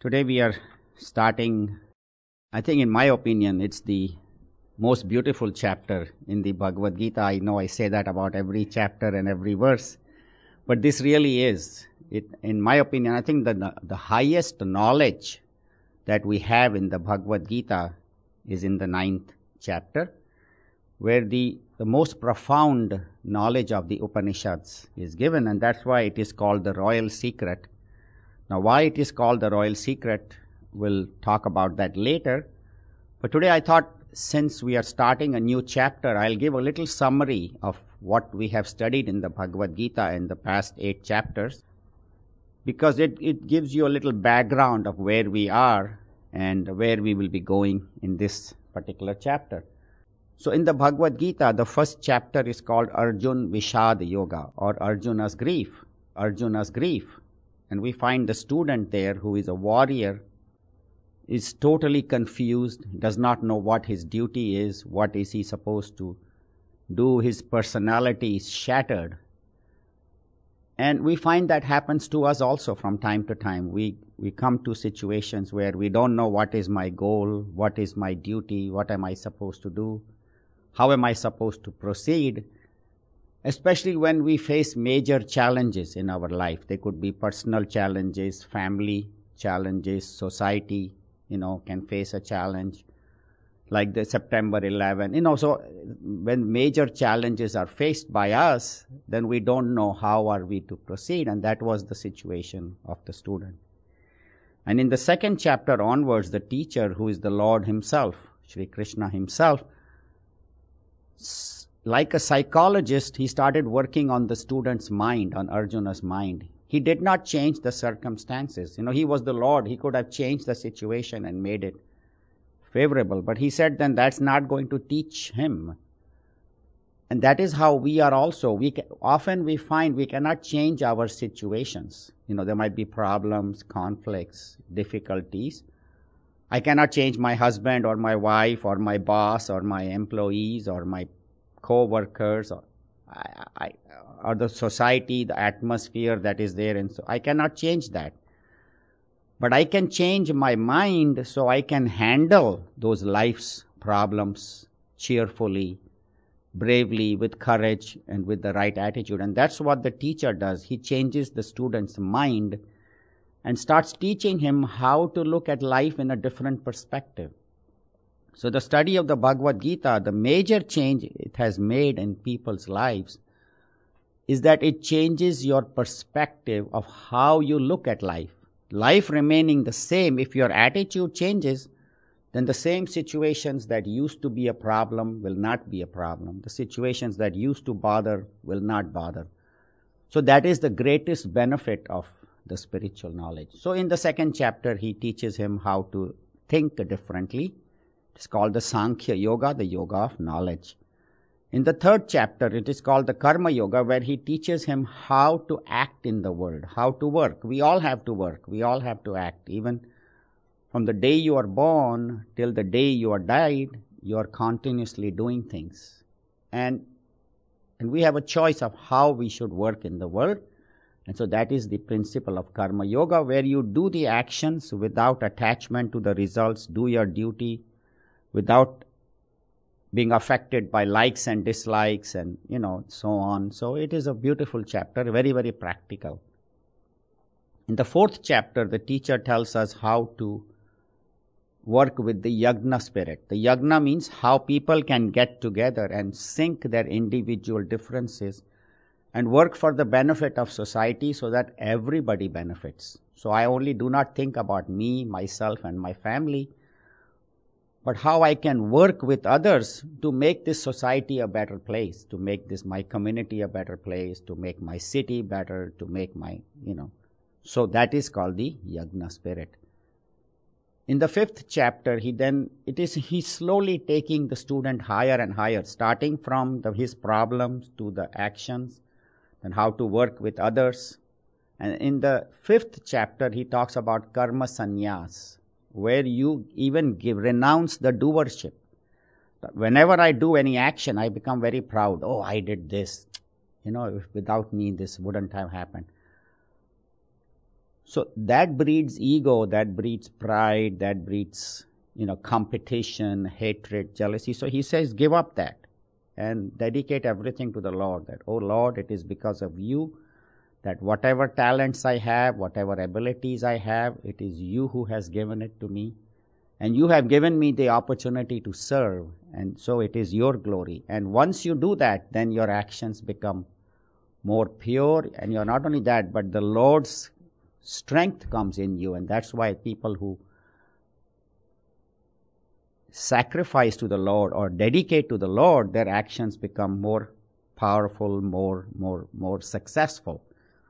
Today we are starting, I think in my opinion, it's the most beautiful chapter in the Bhagavad Gita. I know I say that about every chapter and every verse, but this really is. In my opinion, I think the highest knowledge that we have in the Bhagavad Gita is in the 9th chapter, where the most profound knowledge of the Upanishads is given, and that's why it is called the royal secret. Now, why it is called the royal secret, we'll talk about that later. But today I thought, since we are starting a new chapter, I'll give a little summary of what we have studied in the Bhagavad Gita in the past 8 chapters, because it gives you a little background of where we are and where we will be going in this particular chapter. So in the Bhagavad Gita, the first chapter is called Arjun Vishad Yoga, or Arjuna's grief. Arjuna's grief. And we find the student there, who is a warrior, is totally confused, does not know what his duty is, what is he supposed to do. His personality is shattered. And we find that happens to us also from time to time. We come to situations where we don't know what is my goal, what is my duty, what am I supposed to do, how am I supposed to proceed. Especially when we face major challenges in our life. They could be personal challenges, family challenges, society, can face a challenge like the September 11. So when major challenges are faced by us, then we don't know how are we to proceed, and that was the situation of the student. And in the 2nd chapter onwards, the teacher, who is the Lord himself, Shri Krishna himself, like a psychologist, he started working on the student's mind, on Arjuna's mind. He did not change the circumstances. He was the Lord. He could have changed the situation and made it favorable. But he said then that's not going to teach him. And that is how we are also. Often we find we cannot change our situations. There might be problems, conflicts, difficulties. I cannot change my husband or my wife or my boss or my employees or my co-workers or the society, the atmosphere that is there, and so I cannot change that. But I can change my mind so I can handle those life's problems cheerfully, bravely, with courage and with the right attitude. And that's what the teacher does. He changes the student's mind and starts teaching him how to look at life in a different perspective. So the study of the Bhagavad Gita, the major change it has made in people's lives is that it changes your perspective of how you look at life. Life remaining the same, if your attitude changes, then the same situations that used to be a problem will not be a problem. The situations that used to bother will not bother. So that is the greatest benefit of the spiritual knowledge. So in the 2nd chapter, he teaches him how to think differently. It's called the Sankhya Yoga, the yoga of knowledge. In the 3rd chapter, it is called the Karma Yoga, where he teaches him how to act in the world, how to work. We all have to work. We all have to act. Even from the day you are born till the day you are died, you are continuously doing things. And we have a choice of how we should work in the world. And so that is the principle of Karma Yoga, where you do the actions without attachment to the results, do your duty without being affected by likes and dislikes and, so on. So it is a beautiful chapter, very, very practical. In the 4th chapter, the teacher tells us how to work with the yagna spirit. The yagna means how people can get together and sync their individual differences and work for the benefit of society so that everybody benefits. So I only do not think about me, myself, and my family, but how I can work with others to make this society a better place, to make my community a better place, to make my city better, to make So that is called the yagna spirit. In the 5th chapter, he's slowly taking the student higher and higher, starting from his problems to the actions and how to work with others. And in the 5th chapter, he talks about karma sannyas, where you even renounce the doership. Whenever I do any action, I become very proud. Oh, I did this. Without me, this wouldn't have happened. So that breeds ego, that breeds pride, that breeds, competition, hatred, jealousy. So he says, give up that and dedicate everything to the Lord. That, oh Lord, it is because of you that whatever talents I have, whatever abilities I have, it is you who has given it to me. And you have given me the opportunity to serve. And so it is your glory. And once you do that, then your actions become more pure. And you're not only that, but the Lord's strength comes in you. And that's why people who sacrifice to the Lord or dedicate to the Lord, their actions become more powerful, more successful.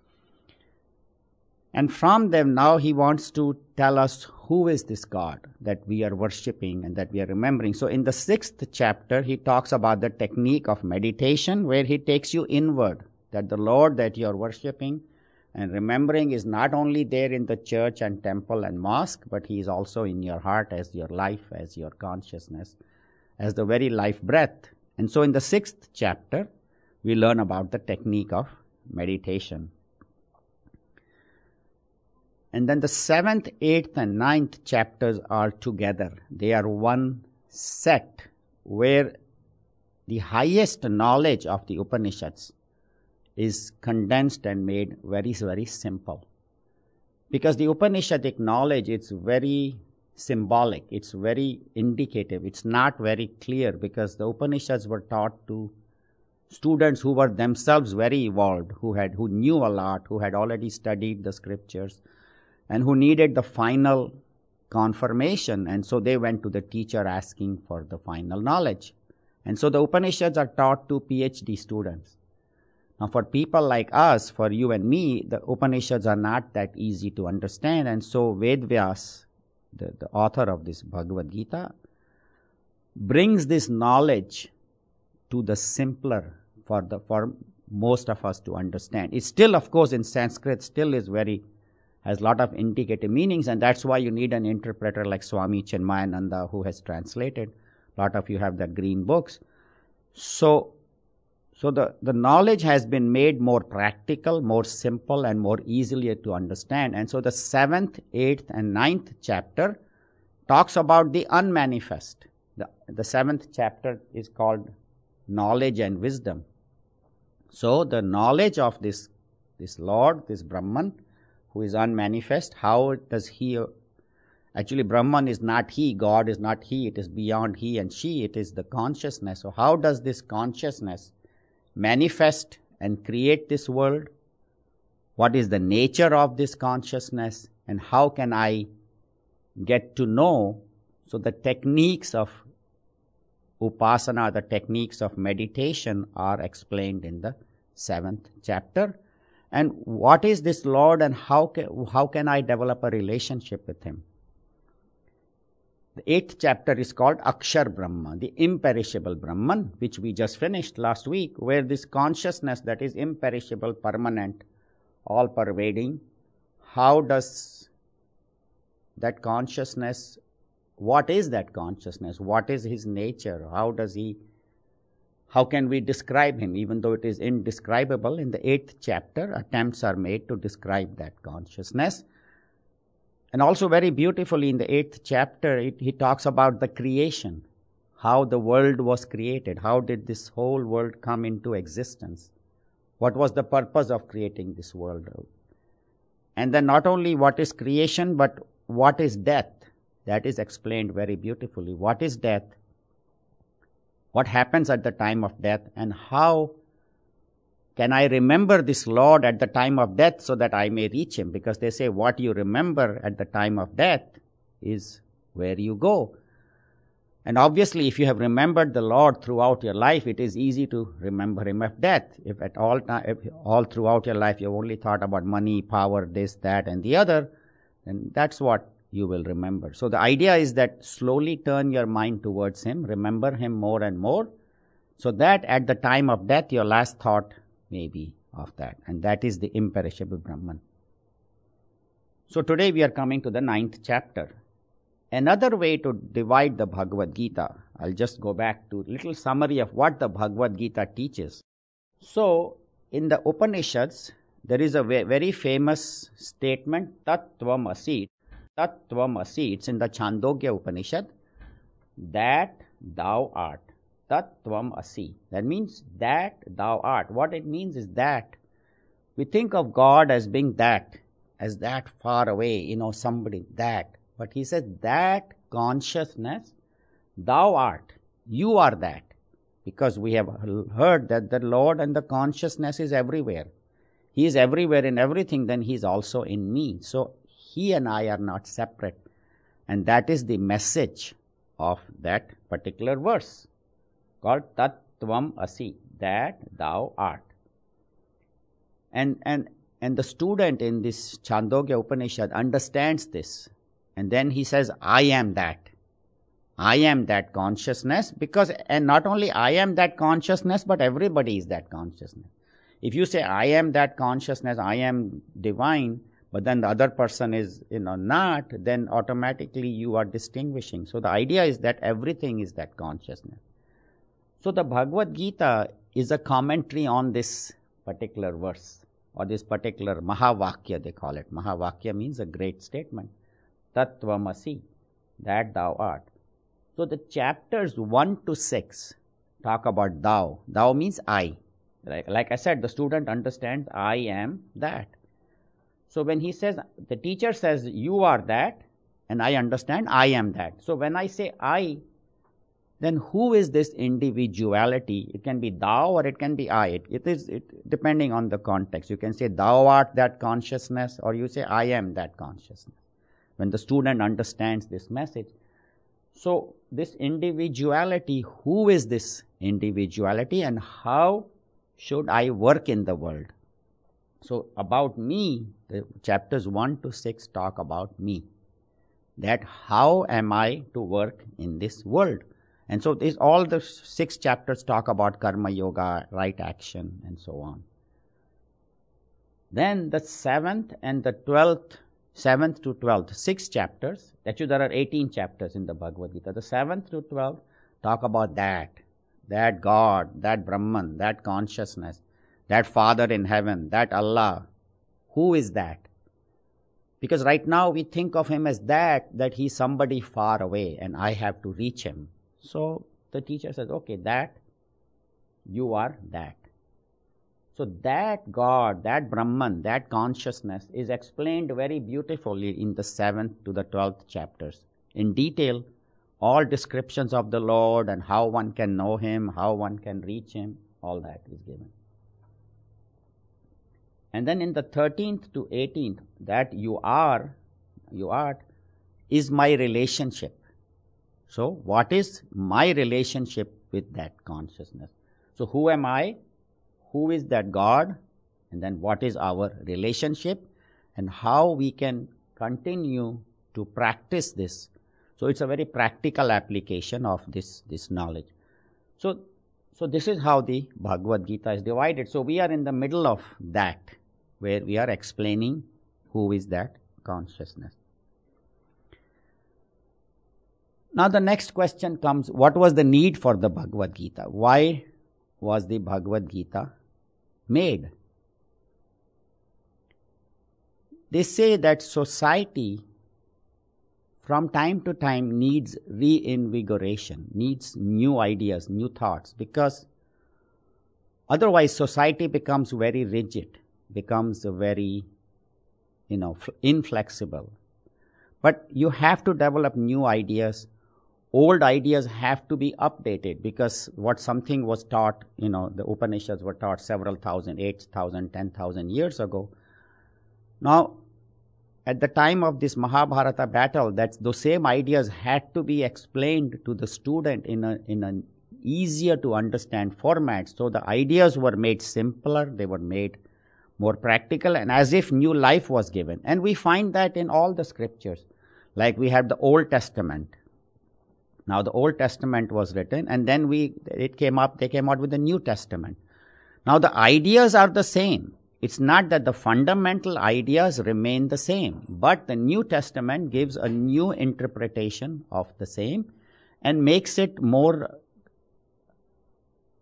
And from them now he wants to tell us who is this God that we are worshipping and that we are remembering. So in the 6th chapter, he talks about the technique of meditation, where he takes you inward, that the Lord that you are worshipping and remembering is not only there in the church and temple and mosque, but he is also in your heart as your life, as your consciousness, as the very life breath. And so in the 6th chapter, we learn about the technique of meditation. And then the 7th, 8th, and 9th chapters are together. They are one set where the highest knowledge of the Upanishads is condensed and made very, very simple. Because the Upanishadic knowledge, it's very symbolic, it's very indicative, it's not very clear, because the Upanishads were taught to students who were themselves very evolved, who knew a lot, who had already studied the scriptures, and who needed the final confirmation. And so they went to the teacher asking for the final knowledge. And so the Upanishads are taught to PhD students. Now for people like us, for you and me, the Upanishads are not that easy to understand. And so Ved Vyas, the author of this Bhagavad Gita, brings this knowledge to the simpler for most of us to understand. It's still, of course, in Sanskrit, still has a lot of indicative meanings, and that's why you need an interpreter like Swami Chinmayananda, who has translated. A lot of you have that green books. So the knowledge has been made more practical, more simple, and more easily to understand. And so the 7th, 8th, and 9th chapter talks about the unmanifest. The 7th chapter is called Knowledge and Wisdom. So the knowledge of this Lord, this Brahman, who is unmanifest, how does he, actually Brahman is not he, God is not he, it is beyond he and she, it is the consciousness. So how does this consciousness manifest and create this world? What is the nature of this consciousness, and how can I get to know? So the techniques of upasana, the techniques of meditation are explained in the 7th chapter. And what is this Lord, and how can I develop a relationship with him? The 8th chapter is called Akshar Brahma, the imperishable Brahman, which we just finished last week, where this consciousness that is imperishable, permanent, all pervading, how does that consciousness, what is that consciousness? What is his nature? How can we describe him, even though it is indescribable? In the 8th chapter, attempts are made to describe that consciousness. And also very beautifully in the 8th chapter, he talks about the creation, how the world was created, how did this whole world come into existence, what was the purpose of creating this world. And then not only what is creation, but what is death. That is explained very beautifully. What is death? What happens at the time of death, and how can I remember this Lord at the time of death so that I may reach him? Because they say what you remember at the time of death is where you go. And obviously, if you have remembered the Lord throughout your life, it is easy to remember him at death. If all throughout your life you only thought about money, power, this, that, and the other, then that's what you will remember. So the idea is that slowly turn your mind towards him, remember him more and more, so that at the time of death your last thought may be of that. And that is the imperishable Brahman. So today we are coming to the 9th chapter. Another way to divide the Bhagavad Gita, I'll just go back to a little summary of what the Bhagavad Gita teaches. So in the Upanishads, there is a very famous statement, Tattvam Asi. Tattvam Asi, it's in the Chandogya Upanishad, that thou art. Tattvam Asi. That means that thou art. What it means is that. We think of God as being that, as that far away, somebody, that. But he says that consciousness, thou art, you are that. Because we have heard that the Lord and the consciousness is everywhere. He is everywhere in everything, then he is also in me. So he and I are not separate. And that is the message of that particular verse called Tattvam Asi, that thou art. And the student in this Chandogya Upanishad understands this. And then he says, I am that. I am that consciousness, and not only I am that consciousness, but everybody is that consciousness. If you say, I am that consciousness, I am divine, but then the other person is, not, then automatically you are distinguishing. So the idea is that everything is that consciousness. So the Bhagavad Gita is a commentary on this particular verse, or this particular Mahavakya, they call it. Mahavakya means a great statement. Tattvam Asi, that thou art. So the chapters 1 to 6 talk about thou. Thou means I. Like I said, the student understands I am that. So when he says, the teacher says, you are that, and I understand I am that. So when I say I, then who is this individuality? It can be thou or it can be I. It is depending on the context. You can say thou art that consciousness, or you say I am that consciousness. When the student understands this message. So this individuality, who is this individuality and how should I work in the world? So about me, the chapters 1 to 6 talk about me. That how am I to work in this world? And so all the 6 chapters talk about karma yoga, right action, and so on. Then the 7th and the 12th, 7th to 12th, 6 chapters. Actually, there are 18 chapters in the Bhagavad Gita. The 7th to 12th talk about that God, that Brahman, that consciousness, that Father in heaven, that Allah. Who is that? Because right now we think of him as that he's somebody far away and I have to reach him. So the teacher says, okay, that, you are that. So that God, that Brahman, that consciousness is explained very beautifully in the 7th to the 12th chapters. In detail, all descriptions of the Lord and how one can know him, how one can reach him, all that is given. And then in the 13th to 18th, that you art, is my relationship. So what is my relationship with that consciousness? So who am I? Who is that God? And then what is our relationship? And how we can continue to practice this. So it's a very practical application of this knowledge. So this is how the Bhagavad Gita is divided. So we are in the middle of that, where we are explaining who is that consciousness. Now the next question comes, what was the need for the Bhagavad Gita? Why was the Bhagavad Gita made? They say that society from time to time needs reinvigoration, needs new ideas, new thoughts, because otherwise society becomes very rigid, becomes very, inflexible. But you have to develop new ideas. Old ideas have to be updated, because what something was taught, the Upanishads were taught several thousand, 8,000, 10,000 years ago. Now, at the time of this Mahabharata battle, those same ideas had to be explained to the student in an easier to understand format. So the ideas were made simpler, they were made more practical, and as if new life was given. And we find that in all the scriptures. Like we have the Old Testament. Now the Old Testament was written, and then they came out with the New Testament. Now the ideas are the same. It's not that the fundamental ideas remain the same, but the New Testament gives a new interpretation of the same and makes it more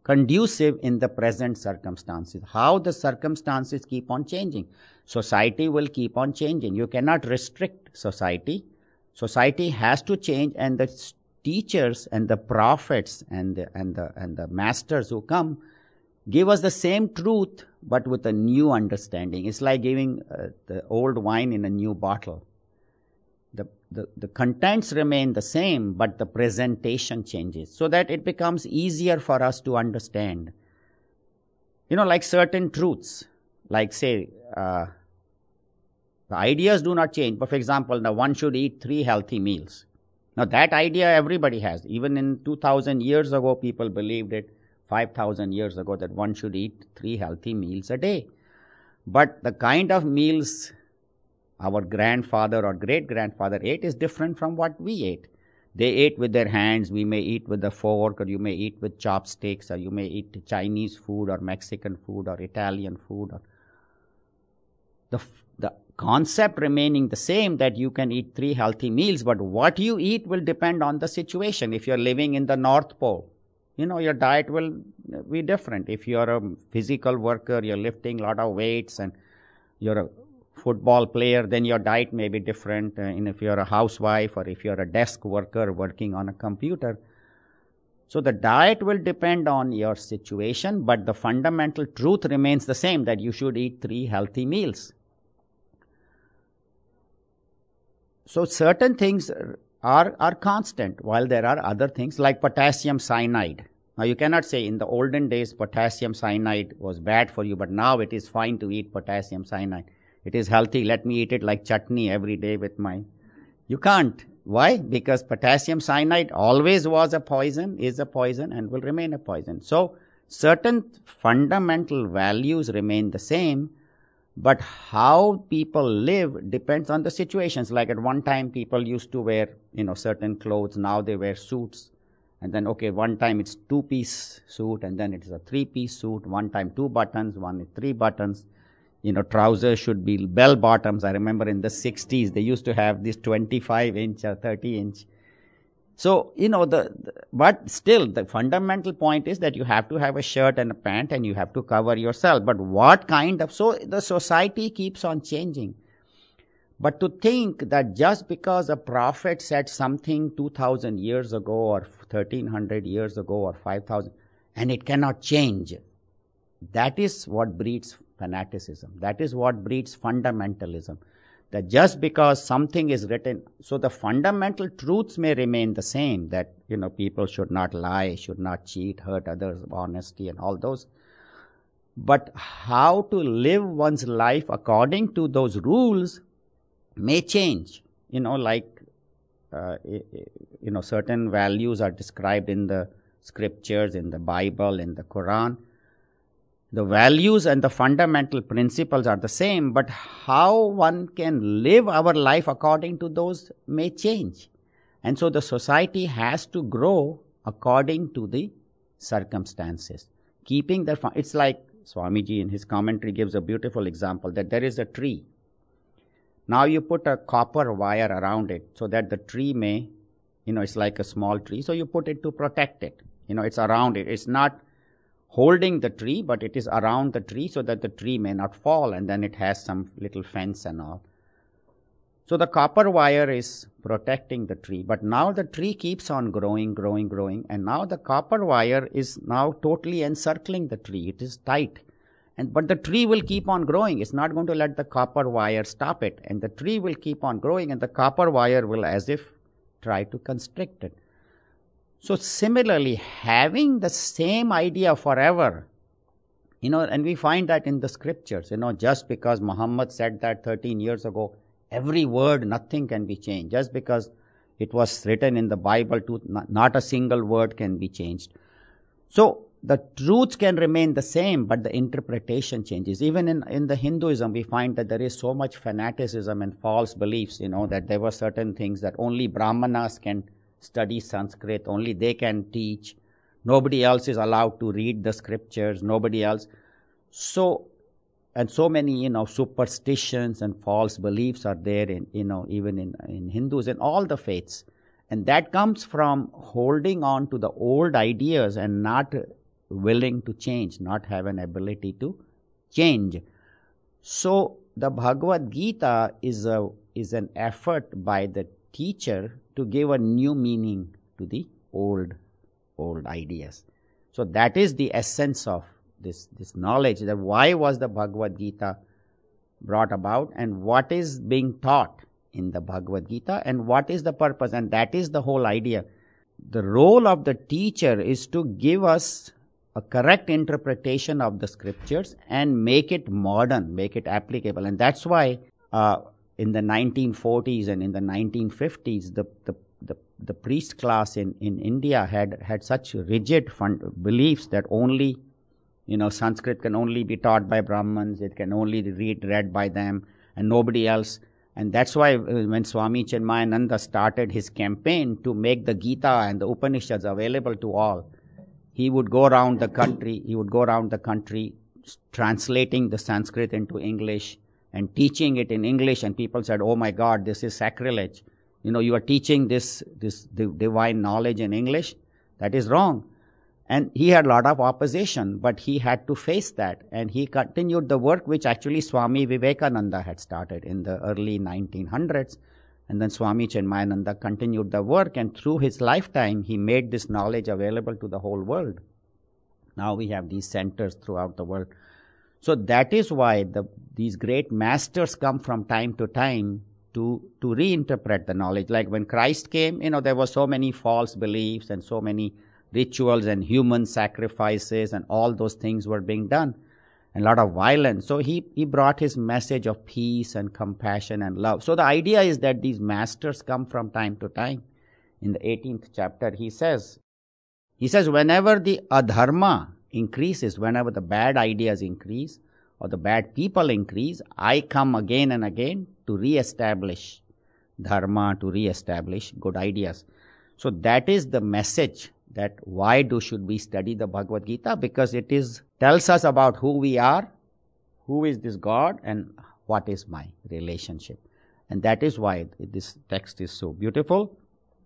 conducive in the present circumstances. How the circumstances keep on changing. Society will keep on changing. You cannot restrict society. Society has to change, and the teachers and the prophets and the masters who come give us the same truth but with a new understanding. It's like giving the old wine in a new bottle. The contents remain the same, but the presentation changes so that it becomes easier for us to understand. Like certain truths, like say, the ideas do not change. But for example, now one should eat 3 healthy meals. Now that idea everybody has. Even in 2000 years ago, people believed it. 5,000 years ago, that one should eat 3 healthy meals a day. But the kind of meals our grandfather or great-grandfather ate is different from what we ate. They ate with their hands. We may eat with a fork, or you may eat with chopsticks, or you may eat Chinese food or Mexican food or Italian food. Or the concept remaining the same, that you can eat 3 healthy meals, but what you eat will depend on the situation. If you're living in the North Pole, your diet will be different. If you're a physical worker, you're lifting a lot of weights, and you're a football player, then your diet may be different. And if you're a housewife, or if you're a desk worker working on a computer. So the diet will depend on your situation, but the fundamental truth remains the same, that you should eat 3 healthy meals. So certain things are constant, while there are other things like potassium cyanide. Now you cannot say in the olden days potassium cyanide was bad for you, but now it is fine to eat potassium cyanide. It is healthy. Let me eat it like chutney every day with mine. You can't. Why? Because potassium cyanide always was a poison, is a poison, and will remain a poison. So certain fundamental values remain the same, but how people live depends on the situations. Like at one time, people used to wear, certain clothes. Now they wear suits. And then, one time it's 2-piece suit, and then it's a 3-piece suit. One time 2 buttons, one is 3 buttons. Trousers should be bell bottoms. I remember in the 60s, they used to have this 25-inch or 30-inch. So, but still, the fundamental point is that you have to have a shirt and a pant, and you have to cover yourself. But what kind of, so the society keeps on changing. But to think that just because a prophet said something 2,000 years ago, or 1,300 years ago, or 5,000, and it cannot change, that is what breeds fanaticism. That is what breeds fundamentalism. That just because something is written, so the fundamental truths may remain the same, that, people should not lie, should not cheat, hurt others, honesty and all those. But how to live one's life according to those rules may change. Certain values are described in the scriptures, in the Bible, in the Quran. The values and the fundamental principles are the same, but how one can live our life according to those may change. And so the society has to grow according to the circumstances. It's like Swamiji in his commentary gives a beautiful example, that there is a tree. Now you put a copper wire around it so that the tree may, it's like a small tree, so you put it to protect it. It's around it. It's not holding the tree, but it is around the tree so that the tree may not fall, and then it has some little fence and all. So the copper wire is protecting the tree, but now the tree keeps on growing, and now the copper wire is now totally encircling the tree. It is tight. But the tree will keep on growing. It's not going to let the copper wire stop it. And the tree will keep on growing, and the copper wire will as if try to constrict it. So similarly, having the same idea forever, and we find that in the scriptures, just because Muhammad said that 13 years ago, every word, nothing can be changed. Just because it was written in the Bible, not a single word can be changed. So the truths can remain the same, but the interpretation changes. Even in the Hinduism, we find that there is so much fanaticism and false beliefs, that there were certain things that only Brahmanas can study Sanskrit, only they can teach. Nobody else is allowed to read the scriptures, nobody else. So many, superstitions and false beliefs are there even in Hindus and all the faiths. And that comes from holding on to the old ideas and not willing to change, not have an ability to change. So the Bhagavad Gita is an effort by the teacher to give a new meaning to the old ideas. So that is the essence of this knowledge, that why was the Bhagavad Gita brought about, and what is being taught in the Bhagavad Gita, and what is the purpose. And that is the whole idea. The role of the teacher is to give us a correct interpretation of the scriptures and make it modern, make it applicable. And that's why in the 1940s and in the 1950s, the priest class in India had such rigid beliefs that only, Sanskrit can only be taught by Brahmins, it can only be read by them and nobody else. And that's why when Swami Chinmayananda started his campaign to make the Gita and the Upanishads available to all, he would go around the country translating the Sanskrit into English and teaching it in English, and people said, "Oh my God, this is sacrilege. You are teaching this divine knowledge in English. That is wrong." And he had a lot of opposition, but he had to face that, and he continued the work which actually Swami Vivekananda had started in the early 1900s. And then Swami Chinmayananda continued the work, and through his lifetime, he made this knowledge available to the whole world. Now we have these centers throughout the world. So that is why these great masters come from time to time to reinterpret the knowledge. Like when Christ came, there were so many false beliefs and so many rituals and human sacrifices, and all those things were being done. And a lot of violence. So he brought his message of peace and compassion and love. So the idea is that these masters come from time to time. In the 18th chapter, he says, whenever the adharma increases, whenever the bad ideas increase or the bad people increase, I come again and again to re-establish dharma, to re-establish good ideas. So that is the message, that why should we study the Bhagavad Gita? Because it tells us about who we are, who is this God, and what is my relationship. And that is why this text is so beautiful.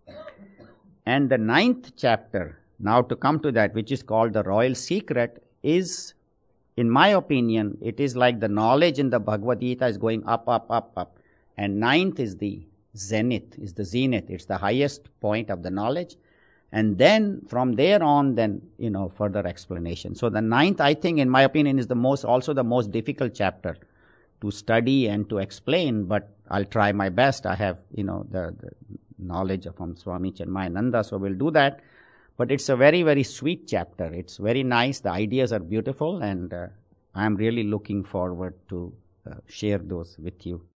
And the 9th chapter, now to come to that, which is called the Royal Secret, is, in my opinion, it is like the knowledge in the Bhagavad Gita is going up, up, up, up. And 9th is the zenith, it's the highest point of the knowledge. And then from there on, further explanation. So the 9th, I think, in my opinion, is also the most difficult chapter to study and to explain, but I'll try my best. I have, the knowledge from Swami Chinmayananda, so we'll do that. But it's a very, very sweet chapter. It's very nice. The ideas are beautiful, and I'm really looking forward to share those with you.